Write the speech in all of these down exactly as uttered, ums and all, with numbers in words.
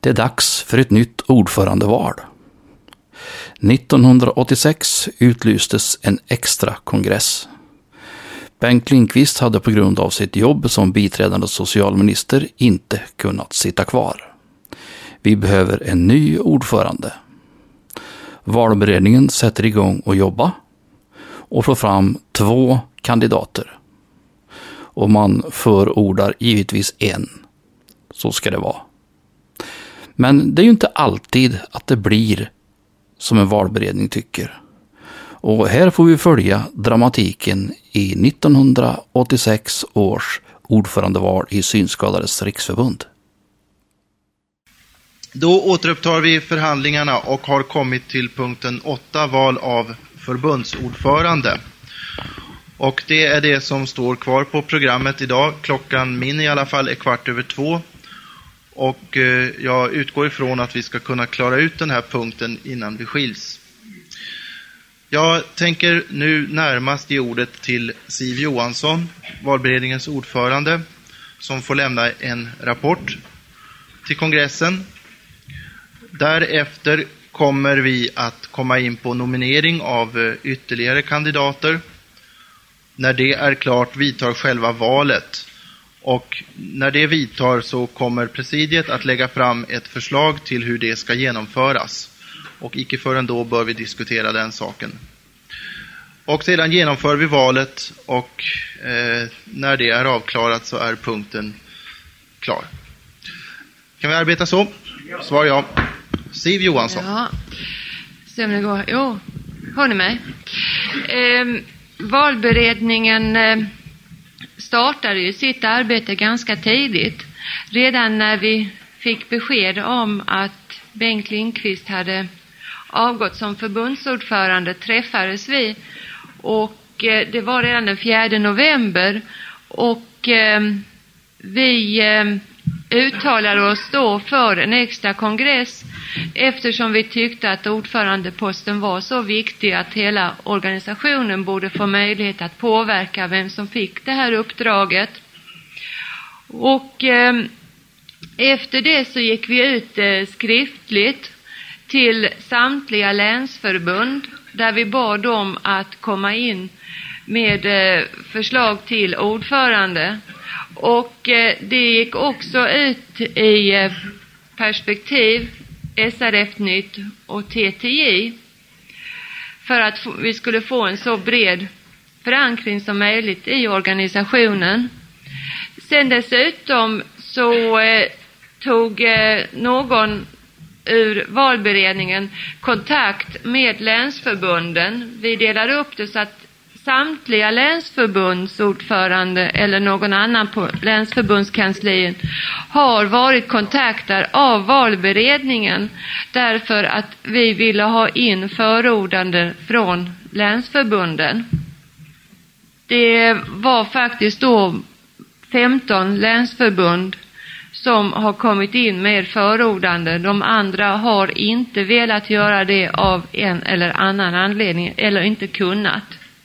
Det är dags för ett nytt ordförandeval. nittonhundraåttiosex utlystes en extra kongress. Bengt Lindqvist hade på grund av sitt jobb som biträdande socialminister inte kunnat sitta kvar. Vi behöver en ny ordförande. Valberedningen sätter igång och jobba och får fram två kandidater. Och man förordar givetvis en. Så ska det vara. Men det är ju inte alltid att det blir som en valberedning tycker. Och här får vi följa dramatiken i nittonhundraåttiosex års ordförandeval i Synskadades riksförbund. Då återupptar vi förhandlingarna och har kommit till punkten åtta, val av förbundsordförande. Och det är det som står kvar på programmet idag. Klockan min i alla fall är kvart över två. Och eh, jag utgår ifrån att vi ska kunna klara ut den här punkten innan vi skiljs. Jag tänker nu närmast ge ordet till Siv Johansson, valberedningens ordförande, som får lämna en rapport till kongressen. Därefter kommer vi att komma in på nominering av ytterligare kandidater. När det är klart vidtar själva valet. Och när det vidtar så kommer presidiet att lägga fram ett förslag till hur det ska genomföras. Och icke förrän då bör vi diskutera den saken. Och sedan genomför vi valet och eh, när det är avklarat så är punkten klar. Kan vi arbeta så? Svar ja. Siv Johansson. Ja, se om det går. Jo, hör ni mig? Eh, valberedningen eh, startade ju sitt arbete ganska tidigt. Redan när vi fick besked om att Bengt Lindqvist hade avgått som förbundsordförande träffades vi. Och eh, det var redan den fjärde november. Och eh, vi eh, uttalade oss då för en extra kongress. Eftersom vi tyckte att ordförandeposten var så viktig att hela organisationen borde få möjlighet att påverka vem som fick det här uppdraget. Och eh, efter det så gick vi ut eh, skriftligt till samtliga länsförbund där vi bad dem att komma in med eh, förslag till ordförande. Och eh, det gick också ut i eh, perspektiv, S R F-nytt och T T J för att få, vi skulle få en så bred förankring som möjligt i organisationen. Sen dessutom så eh, tog eh, någon ur valberedningen kontakt med länsförbunden. Vi delade upp det så att samtliga länsförbundsordförande eller någon annan på länsförbundskanslien har varit kontaktade av valberedningen därför att vi ville ha in förordande från länsförbunden. Det var faktiskt då femton länsförbund som har kommit in med förordande. De andra har inte velat göra det av en eller annan anledning eller inte kunnat.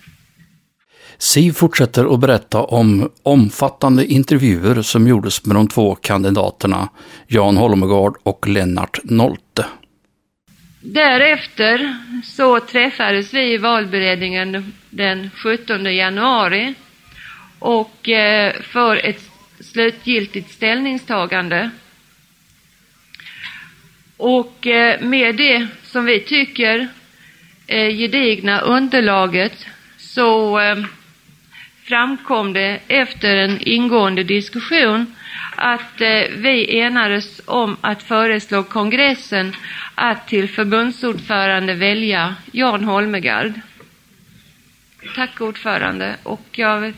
Siv fortsätter att berätta om omfattande intervjuer som gjordes med de två kandidaterna Jan Holmegard och Lennart Nolte. Därefter så träffades vi i valberedningen den sjuttonde januari och för ett slutgiltigt ställningstagande. Och med det som vi tycker gedigna underlaget så framkom det efter en ingående diskussion att eh, vi enades om att föreslå kongressen att till förbundsordförande välja Jan Holmegard. Tack ordförande. Och jag,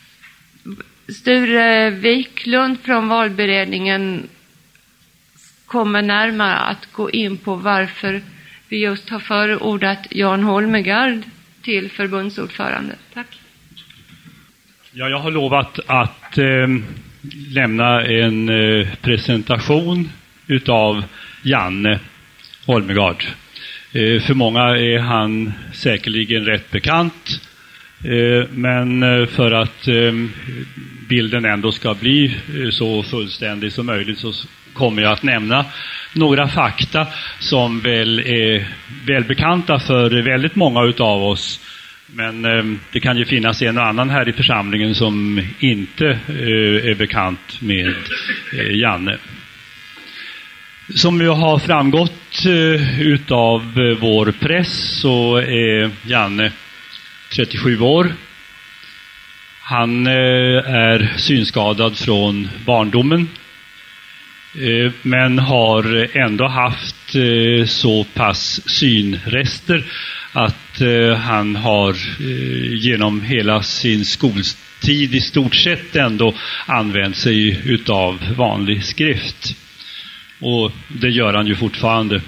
Sture Wiklund från valberedningen kommer närmare att gå in på varför vi just har förordat Jan Holmegard till förbundsordförande. Tack. Ja, jag har lovat att eh, lämna en eh, presentation utav Janne Holmegard. Eh, för många är han säkerligen rätt bekant. Eh, men för att eh, bilden ändå ska bli så fullständig som möjligt så kommer jag att nämna några fakta som väl är välbekanta för väldigt många utav oss. Men eh, det kan ju finnas en och annan här i församlingen som inte eh, är bekant med eh, Janne. Som ju har framgått eh, utav eh, vår press så är Janne trettiosju år. Han eh, är synskadad från barndomen. Eh, men har ändå haft eh, så pass synrester att eh, han har eh, genom hela sin skoltid i stort sett ändå använt sig utav vanlig skrift. Och det gör han ju fortfarande.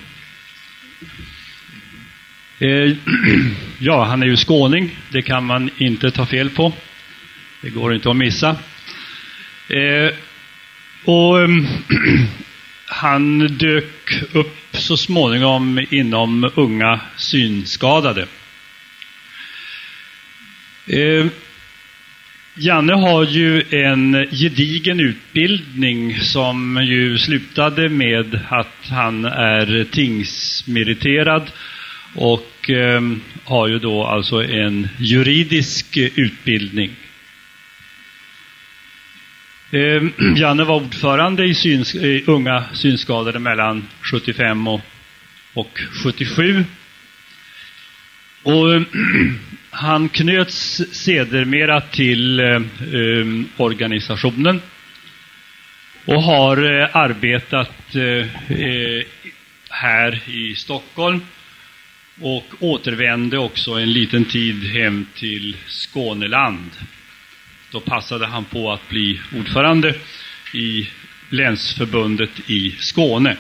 Eh, ja, han är ju skåning. Det kan man inte ta fel på. Det går inte att missa. Eh, och eh, han dök upp så småningom inom unga synskadade. Eh, Janne har ju en gedigen utbildning som ju slutade med att han är tingsmeriterad och eh, har ju då alltså en juridisk utbildning. Eh, Janne var ordförande i, syns, i unga synskadade mellan sjuttiofem och, och sjuttiosju. Och eh, han knöts sedermera till eh, organisationen och har eh, arbetat eh, här i Stockholm och återvände också en liten tid hem till Skåneland. Då passade han på att bli ordförande i länsförbundet i Skåne.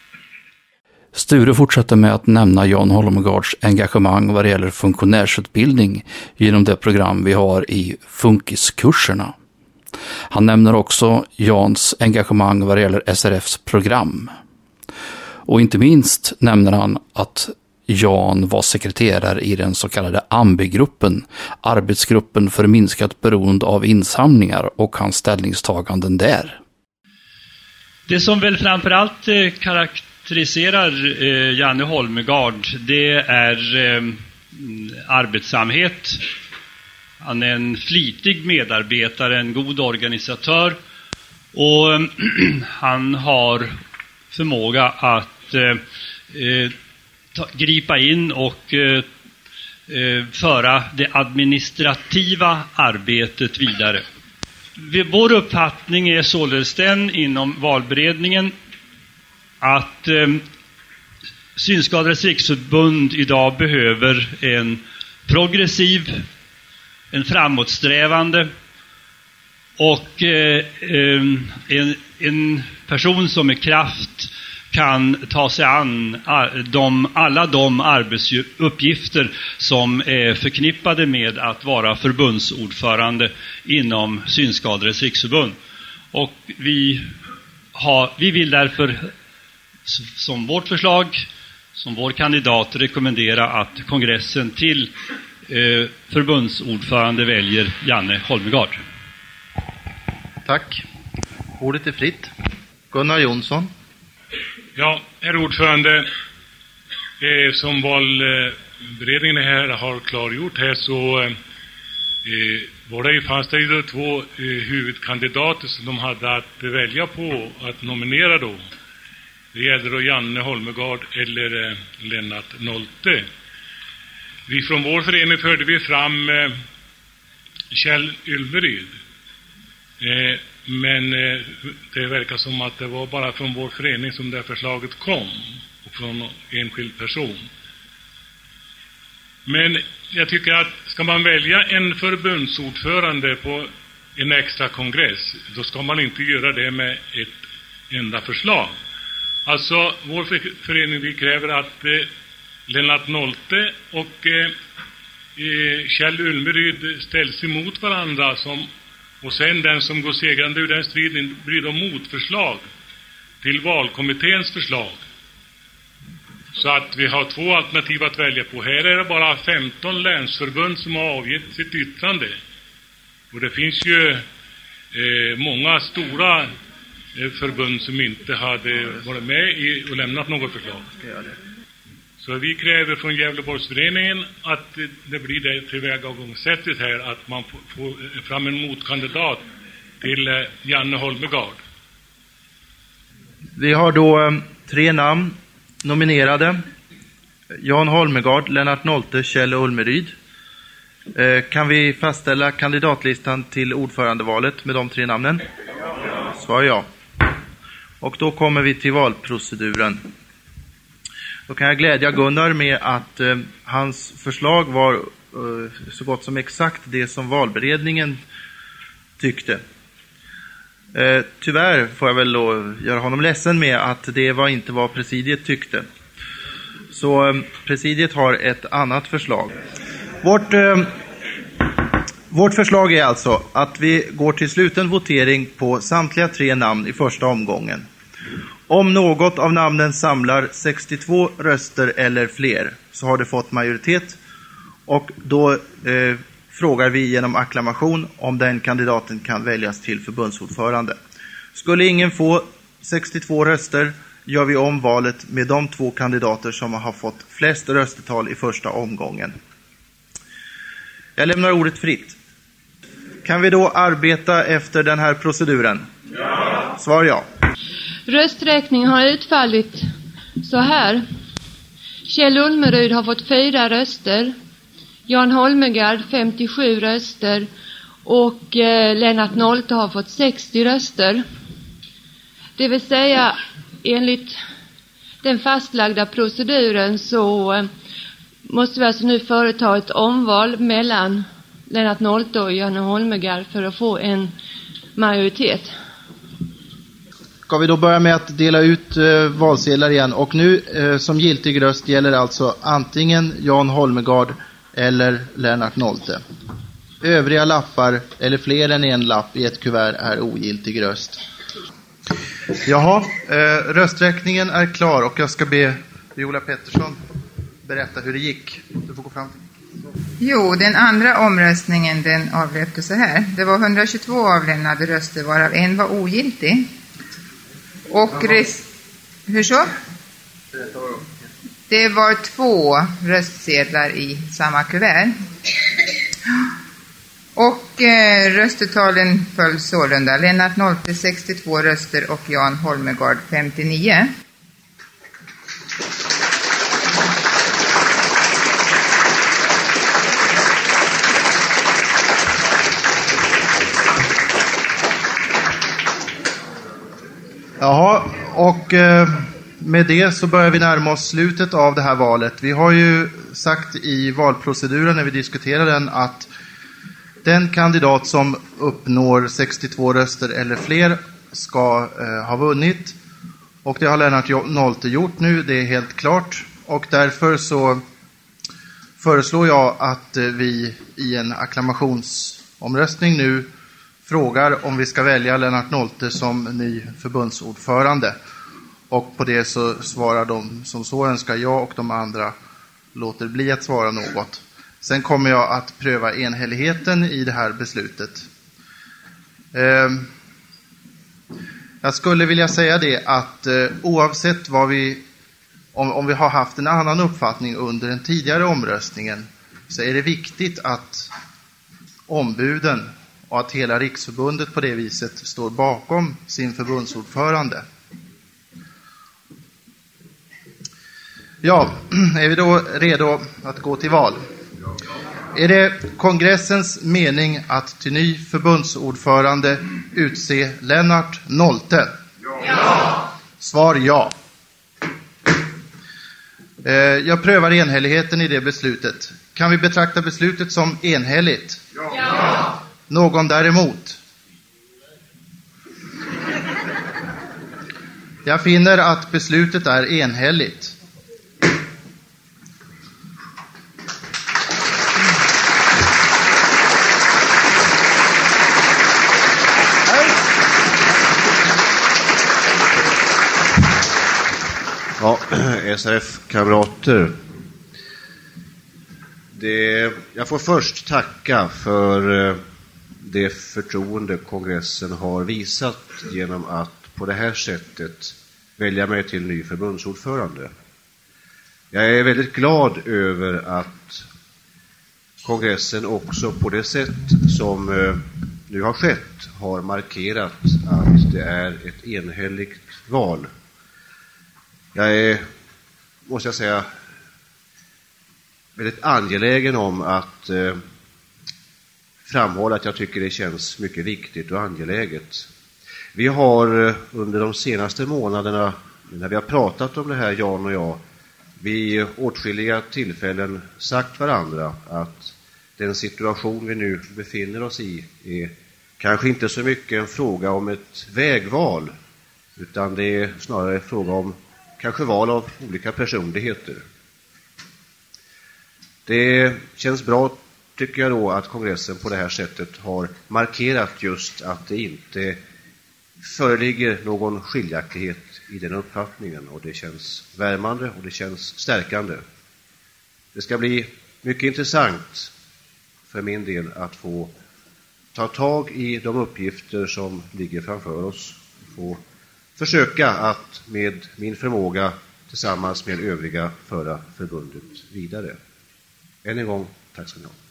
Sture fortsätter med att nämna Jan Holmgards engagemang vad det gäller funktionärsutbildning genom det program vi har i funkiskurserna. Han nämner också Jans engagemang vad det gäller S R F:s program. Och inte minst nämner han att Jan var sekreterare i den så kallade A M B I-gruppen, arbetsgruppen för minskat beroende av insamlingar, och hans ställningstaganden där. Det som väl framförallt eh, karaktäriserar eh, Janne Holmegard, det är eh, arbetsamhet. Han är en flitig medarbetare, en god organisatör, och eh, han har förmåga att eh, eh, gripa in och eh, föra det administrativa arbetet vidare. Vår uppfattning är således den inom valberedningen att eh, Synskadades riksförbund idag behöver en progressiv, en framåtsträvande och eh, en, en person som med kraft kan ta sig an de, alla de arbetsuppgifter som är förknippade med att vara förbundsordförande inom Synskadades riksförbund. Och vi, har, vi vill därför som vårt förslag, som vår kandidat, rekommendera att kongressen till eh, förbundsordförande väljer Janne Holmegard. Tack. Ordet är fritt. Gunnar Jonsson. Ja, herr ordförande, eh, som valberedningen här har klargjort här, så eh, var det ju, fanns det ju två eh, huvudkandidater som de hade att välja på, att nominera då. Det gällde då Janne Holmegard eller eh, Lennart Nolte. Vi från vår förening förde vi fram eh, Kjell Ylmeryd. Eh, Men eh, det verkar som att det var bara från vår förening som det förslaget kom, och från en enskild person. Men jag tycker att ska man välja en förbundsordförande på en extra kongress, då ska man inte göra det med ett enda förslag. Alltså vår förening, vi kräver att eh, Lennart Nolte och eh, Kjell Ylmeryd ställs emot varandra, som och sen den som går segrande ur den striden blir då motförslag till valkommitténs förslag. Så att vi har två alternativ att välja på. Här är det bara femton länsförbund som har avgett sitt yttrande. Och det finns ju eh, många stora förbund som inte hade varit med i och lämnat något förslag. Så vi kräver från Gävleborgsföreningen att det blir det tillvägagångssättet här, att man får fram en motkandidat till Janne Holmegard. Vi har då tre namn nominerade. Jan Holmegard, Lennart Nolte, Kjell Ulmeryd. Kan vi fastställa kandidatlistan till ordförandevalet med de tre namnen? Svar ja. Och då kommer vi till valproceduren. Då kan jag glädja Gunnar med att eh, hans förslag var eh, så gott som exakt det som valberedningen tyckte. Eh, tyvärr får jag väl då göra honom ledsen med att det var inte vad presidiet tyckte. Så eh, presidiet har ett annat förslag. Vårt, eh, vårt förslag är alltså att vi går till sluten votering på samtliga tre namn i första omgången. Om något av namnen samlar sextiotvå röster eller fler så har det fått majoritet, och då eh, frågar vi genom akklamation om den kandidaten kan väljas till förbundsordförande. Skulle ingen få sextiotvå röster gör vi om valet med de två kandidater som har fått flest röstetal i första omgången. Jag lämnar ordet fritt. Kan vi då arbeta efter den här proceduren? Ja. Svar ja. Rösträkningen har utfallit så här. Kjell Ulmeryd har fått fyra röster. Jan Holmegard femtiosju röster. Och eh, Lennart Nolte har fått sextio röster. Det vill säga, enligt den fastlagda proceduren så eh, måste vi alltså nu företa ett omval mellan Lennart Nolte och Jan Holmegard för att få en majoritet. Ska vi då börja med att dela ut eh, valsedlar igen. Och nu eh, som giltig röst gäller alltså antingen Jan Holmegard eller Lennart Nolte. Övriga lappar eller fler än en lapp i ett kuvert är ogiltig röst. Jaha, eh, rösträkningen är klar och jag ska be Viola Pettersson berätta hur det gick. Du får gå fram. Jo, den andra omröstningen den avlöpte så här. Det var hundratjugotvå avlämnade röster varav en var ogiltig. Och res- hur så? Det var två röstsedlar i samma kuvert. Och eh, röstetalen föll sålunda. Lennart Nolte sextiotvå röster och Jan Holmegard femtionio. Jaha, och eh, med det så börjar vi närma oss slutet av det här valet. Vi har ju sagt i valproceduren när vi diskuterar den att den kandidat som uppnår sextiotvå röster eller fler ska eh, ha vunnit. Och det har Lennart Nolte gjort nu, det är helt klart. Och därför så föreslår jag att eh, vi i en akklamationsomröstning nu frågar om vi ska välja Lennart Nolte som ny förbundsordförande. Och på det så svarar de som så önskar ja och de andra låter bli att svara något. Sen kommer jag att pröva enhälligheten i det här beslutet. Eh, jag skulle vilja säga det att eh, oavsett vad vi, om, om vi har haft en annan uppfattning under den tidigare omröstningen, så är det viktigt att ombuden och att hela riksförbundet på det viset står bakom sin förbundsordförande. Ja, är vi då redo att gå till val? Är det kongressens mening att till ny förbundsordförande utse Lennart Nolte? Ja. Svar ja. Jag prövar enhälligheten i det beslutet. Kan vi betrakta beslutet som enhälligt? Ja. Någon däremot? Jag finner att beslutet är enhälligt. Ja, S R F-kamrater. Det, jag får först tacka för det förtroende kongressen har visat genom att på det här sättet välja mig till ny förbundsordförande. Jag är väldigt glad över att kongressen också på det sätt som nu har skett har markerat att det är ett enhälligt val. Jag är, måste jag säga, väldigt angelägen om att eh, framhålla att jag tycker det känns mycket viktigt och angeläget. Vi har under de senaste månaderna, när vi har pratat om det här, Jan och jag, vid åtskilliga tillfällen sagt varandra att den situation vi nu befinner oss i är kanske inte så mycket en fråga om ett vägval, utan det är snarare en fråga om kanske val av olika personligheter. Det känns bra, tycker jag då, att kongressen på det här sättet har markerat just att det inte föreligger någon skiljaktighet i den uppfattningen, och det känns värmande och det känns stärkande. Det ska bli mycket intressant för min del att få ta tag i de uppgifter som ligger framför oss, få försöka att med min förmåga tillsammans med övriga föra förbundet vidare. Än en gång, tack ska ni ha.